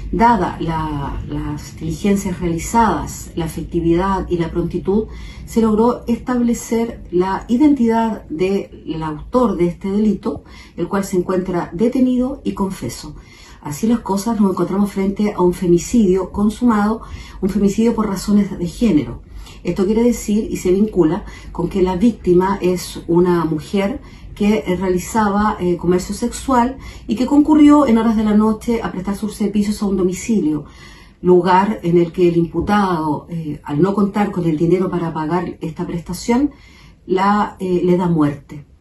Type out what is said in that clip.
Dada las diligencias realizadas, la efectividad y la prontitud, se logró establecer la identidad del autor de este delito, el cual se encuentra detenido y confeso. Así las cosas, nos encontramos frente a un femicidio consumado, un femicidio por razones de género. Esto quiere decir y se vincula con que la víctima es una mujer que realizaba comercio sexual y que concurrió en horas de la noche a prestar sus servicios a un domicilio, lugar en el que el imputado, al no contar con el dinero para pagar esta prestación, le da muerte.